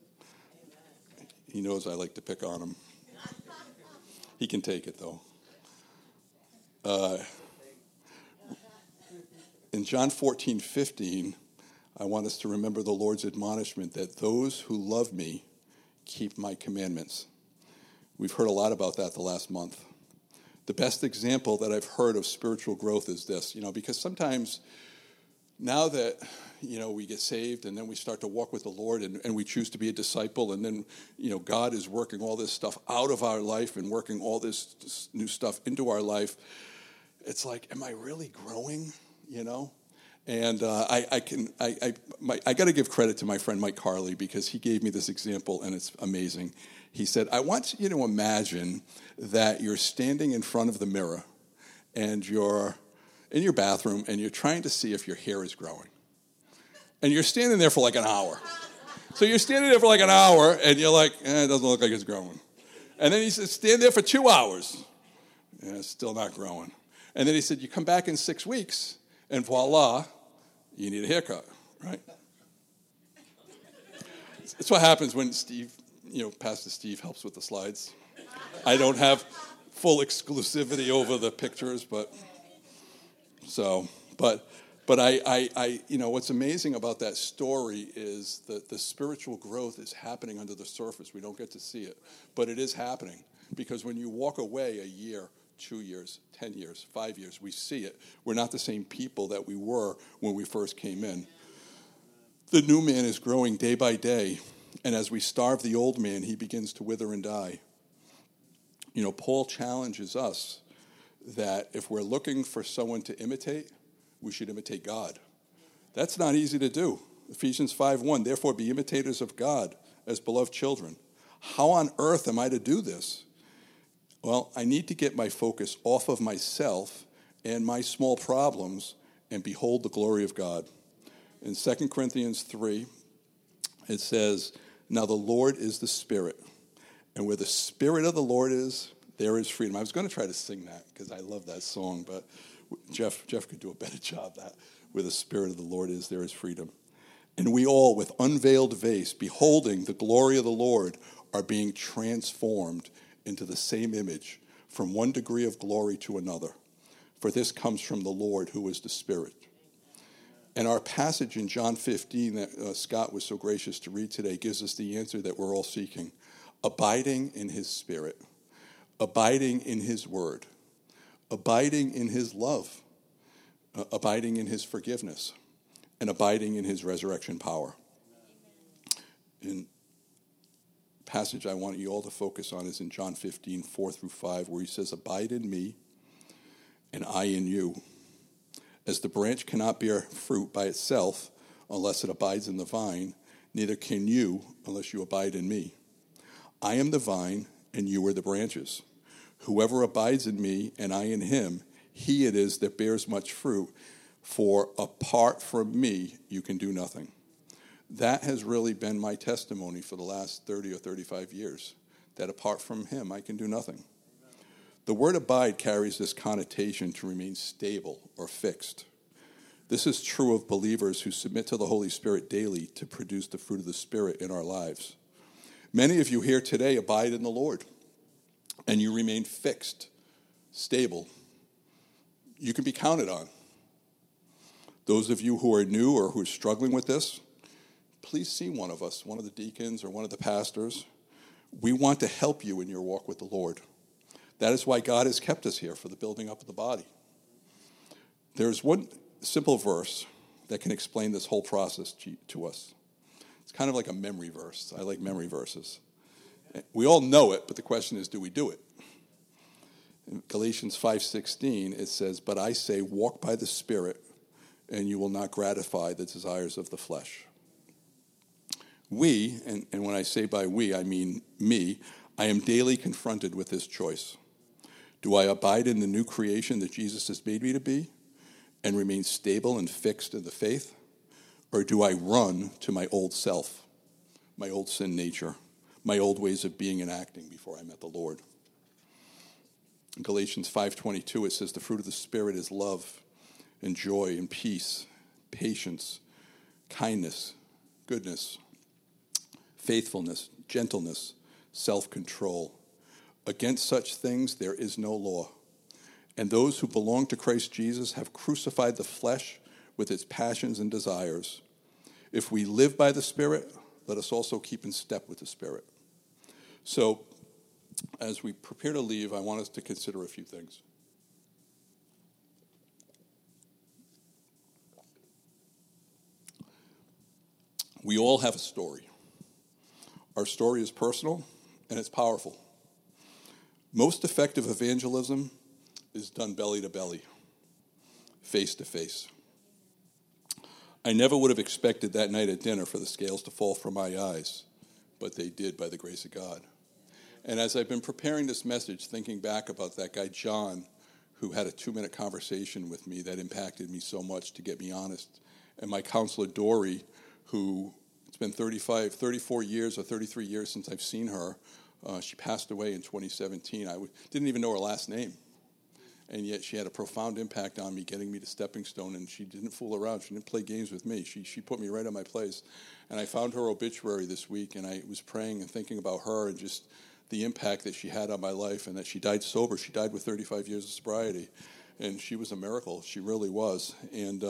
He knows I like to pick on him. He can take it, though. In John 14:15, I want us to remember the Lord's admonishment that those who love me keep my commandments. We've heard a lot about that the last month. The best example that I've heard of spiritual growth is this, because sometimes now that, we get saved and then we start to walk with the Lord and we choose to be a disciple, and then, God is working all this stuff out of our life and working all this new stuff into our life. It's like, am I really growing, And I got to give credit to my friend Mike Carley, because he gave me this example, and it's amazing. He said, I want you to imagine that you're standing in front of the mirror, and you're in your bathroom, and you're trying to see if your hair is growing. And you're standing there for like an hour. So you're standing there for like an hour, and you're like, it doesn't look like it's growing. And then he said, stand there for 2 hours. And it's still not growing. And then he said, you come back in 6 weeks, and voila, you need a haircut, right? That's what happens when Steve, Pastor Steve helps with the slides. I don't have full exclusivity over the pictures, but I what's amazing about that story is that the spiritual growth is happening under the surface. We don't get to see it, but it is happening, because when you walk away a year, 2 years, 10 years, 5 years, we see it. We're not the same people that we were when we first came in. The new man is growing day by day, and as we starve the old man, he begins to wither and die. Paul challenges us that if we're looking for someone to imitate, we should imitate God. That's not easy to do. Ephesians 5:1, therefore be imitators of God as beloved children. How on earth am I to do this? Well, I need to get my focus off of myself and my small problems and behold the glory of God. In 2 Corinthians 3, it says, now the Lord is the Spirit, and where the Spirit of the Lord is, there is freedom. I was going to try to sing that because I love that song, but Jeff could do a better job that. Where the Spirit of the Lord is, there is freedom. And we all, with unveiled face, beholding the glory of the Lord, are being transformed into the same image from one degree of glory to another. For this comes from the Lord, who is the Spirit. And our passage in John 15 that Scott was so gracious to read today gives us the answer that we're all seeking. Abiding in his Spirit. Abiding in his word. Abiding in his love. Abiding in his forgiveness. And abiding in his resurrection power. In passage I want you all to focus on is in John 15, 4-5, where he says, abide in me and I in you. As the branch cannot bear fruit by itself unless it abides in the vine, neither can you unless you abide in me. I am the vine and you are the branches. Whoever abides in me and I in him, he it is that bears much fruit, for apart from me you can do nothing. That has really been my testimony for the last 30 or 35 years, that apart from him, I can do nothing. The word abide carries this connotation to remain stable or fixed. This is true of believers who submit to the Holy Spirit daily to produce the fruit of the Spirit in our lives. Many of you here today abide in the Lord, and you remain fixed, stable. You can be counted on. Those of you who are new or who are struggling with this, please see one of us, one of the deacons or one of the pastors. We want to help you in your walk with the Lord. That is why God has kept us here, for the building up of the body. There's one simple verse that can explain this whole process to us. It's kind of like a memory verse. I like memory verses. We all know it, but the question is, do we do it? In Galatians 5:16, it says, but I say, walk by the Spirit, and you will not gratify the desires of the flesh. We, and when I say by we, I mean me, I am daily confronted with this choice. Do I abide in the new creation that Jesus has made me to be and remain stable and fixed in the faith? Or do I run to my old self, my old sin nature, my old ways of being and acting before I met the Lord? In Galatians 5:22, it says, the fruit of the Spirit is love and joy and peace, patience, kindness, goodness, faithfulness, gentleness, self-control. Against such things there is no law. And those who belong to Christ Jesus have crucified the flesh with its passions and desires. If we live by the Spirit, let us also keep in step with the Spirit. So, as we prepare to leave, I want us to consider a few things. We all have a story. Our story is personal, and it's powerful. Most effective evangelism is done belly to belly, face to face. I never would have expected that night at dinner for the scales to fall from my eyes, but they did by the grace of God. And as I've been preparing this message, thinking back about that guy John, who had a 2-minute conversation with me that impacted me so much to get me honest, and my counselor Dory, who it's been 34 years or 33 years since I've seen her. She passed away in 2017. I didn't even know her last name. And yet she had a profound impact on me, getting me to Stepping Stone, and she didn't fool around. She didn't play games with me. She put me right on my place. And I found her obituary this week, and I was praying and thinking about her and just the impact that she had on my life, and that she died sober. She died with 35 years of sobriety, and she was a miracle. She really was. And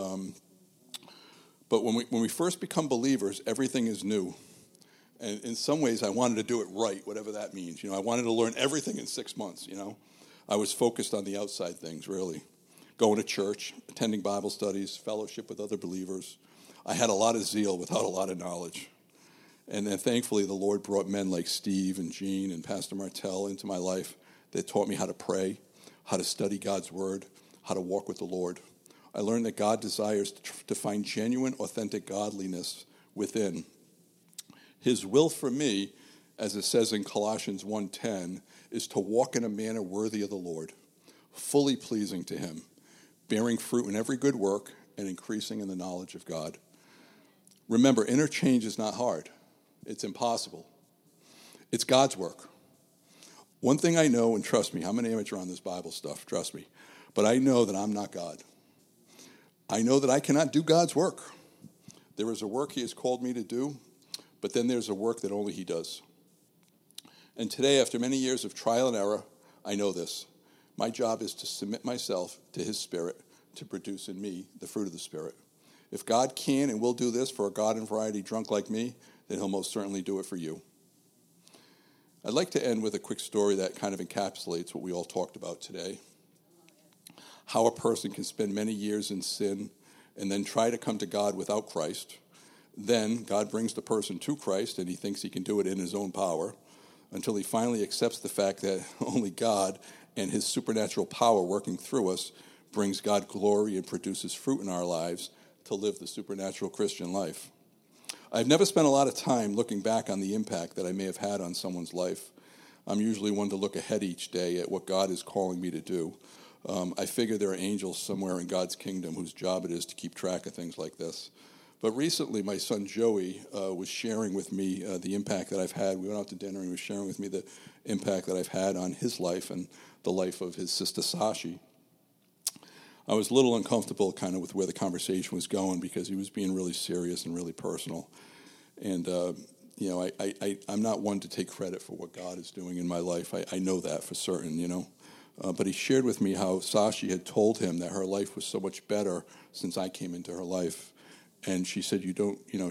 but when we first become believers, everything is new. And in some ways, I wanted to do it right, whatever that means. I wanted to learn everything in 6 months. I was focused on the outside things, really. Going to church, attending Bible studies, fellowship with other believers. I had a lot of zeal without a lot of knowledge. And then thankfully, the Lord brought men like Steve and Gene and Pastor Martell into my life that taught me how to pray, how to study God's Word, how to walk with the Lord. I learned that God desires to find genuine, authentic godliness within. His will for me, as it says in Colossians 1:10, is to walk in a manner worthy of the Lord, fully pleasing to Him, bearing fruit in every good work and increasing in the knowledge of God. Remember, inner change is not hard. It's impossible. It's God's work. One thing I know, and trust me, I'm an amateur on this Bible stuff, trust me, but I know that I'm not God. I know that I cannot do God's work. There is a work He has called me to do, but then there's a work that only He does. And today, after many years of trial and error, I know this. My job is to submit myself to His Spirit to produce in me the fruit of the Spirit. If God can and will do this for a garden variety drunk like me, then He'll most certainly do it for you. I'd like to end with a quick story that kind of encapsulates what we all talked about today. How a person can spend many years in sin and then try to come to God without Christ. Then God brings the person to Christ, and he thinks he can do it in his own power, until he finally accepts the fact that only God and His supernatural power working through us brings God glory and produces fruit in our lives to live the supernatural Christian life. I've never spent a lot of time looking back on the impact that I may have had on someone's life. I'm usually one to look ahead each day at what God is calling me to do. I figure there are angels somewhere in God's kingdom whose job it is to keep track of things like this. But recently, my son Joey was sharing with me the impact that I've had. We went out to dinner, and he was sharing with me the impact that I've had on his life and the life of his sister Sashi. I was a little uncomfortable kind of with where the conversation was going because he was being really serious and really personal. And, I'm not one to take credit for what God is doing in my life. I know that for certain, But he shared with me how Sashi had told him that her life was so much better since I came into her life. And she said, it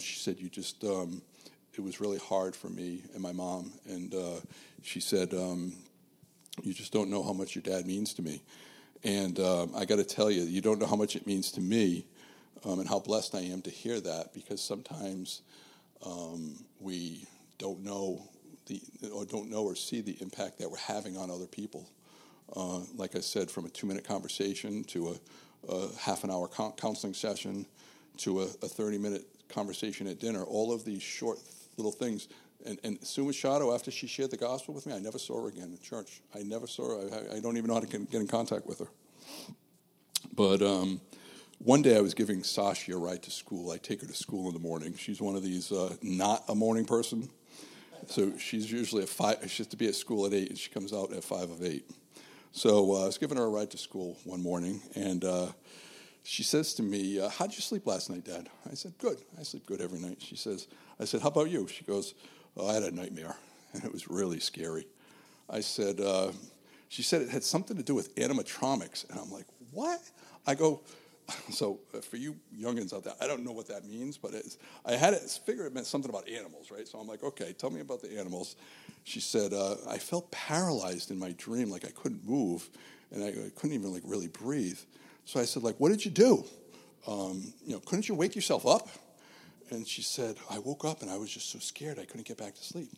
was really hard for me and my mom. And she said, you just don't know how much your dad means to me. And I got to tell you, you don't know how much it means to me and how blessed I am to hear that, because sometimes we don't know or see the impact that we're having on other people. Like I said, from a 2-minute conversation to a half-an-hour counseling session to a 30-minute conversation at dinner, all of these short little things. And Sue Machado, after she shared the gospel with me, I never saw her again in church. I never saw her. I don't even know how to get in contact with her. But one day I was giving Sashi a ride to school. I take her to school in the morning. She's one of these not a morning person. So she's usually at 5. She has to be at school at 8, and she comes out at 5 of 8. So I was giving her a ride to school one morning, and she says to me, how'd you sleep last night, Dad? I said, good. I sleep good every night. I said, how about you? She goes, I had a nightmare, and it was really scary. I said, she said it had something to do with animatronics. And I'm like, what? I go, so for you youngins out there, I don't know what that means, but I had to figure it meant something about animals, right? So I'm like, okay, tell me about the animals. She said, I felt paralyzed in my dream, like I couldn't move, and I couldn't even really breathe. So I said, what did you do? Couldn't you wake yourself up? And she said, I woke up and I was just so scared I couldn't get back to sleep.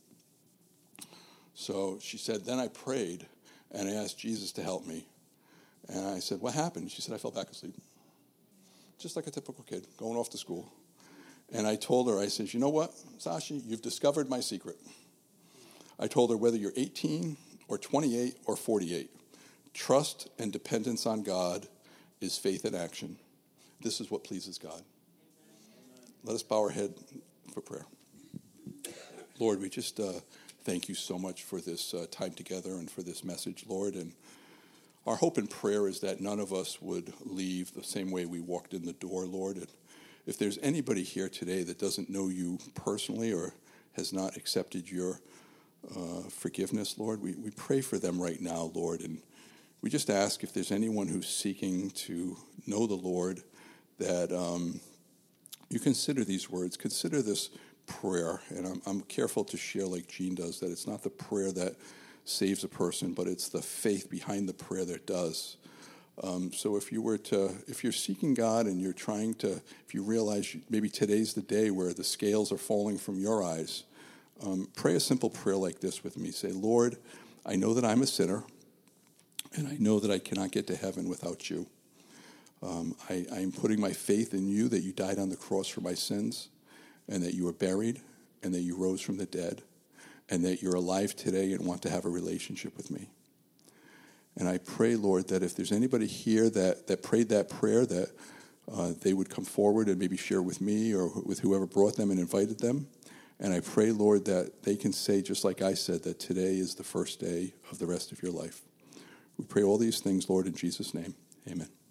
So she said, then I prayed and I asked Jesus to help me. And I said, what happened? She said, I fell back asleep. Just like a typical kid going off to school. And I told her, I said, you know what, Sashi, you've discovered my secret. I told her, whether you're 18 or 28 or 48, trust and dependence on God is faith in action. This is what pleases God. Let us bow our head for prayer. Lord, we just thank you so much for this time together and for this message, Lord. And our hope and prayer is that none of us would leave the same way we walked in the door, Lord. And if there's anybody here today that doesn't know you personally or has not accepted your forgiveness, Lord. We pray for them right now, Lord, and we just ask if there's anyone who's seeking to know the Lord, that you consider these words, consider this prayer, and I'm careful to share like Jean does, that it's not the prayer that saves a person, but it's the faith behind the prayer that does. So if you're seeking God and you're trying to, if you realize maybe today's the day where the scales are falling from your eyes, pray a simple prayer like this with me. Say, Lord, I know that I'm a sinner, and I know that I cannot get to heaven without you. I'm putting my faith in you, that you died on the cross for my sins, and that you were buried, and that you rose from the dead, and that you're alive today and want to have a relationship with me. And I pray, Lord, that if there's anybody here that prayed that prayer, that they would come forward and maybe share with me or with whoever brought them and invited them. And I pray, Lord, that they can say, just like I said, that today is the first day of the rest of your life. We pray all these things, Lord, in Jesus' name. Amen.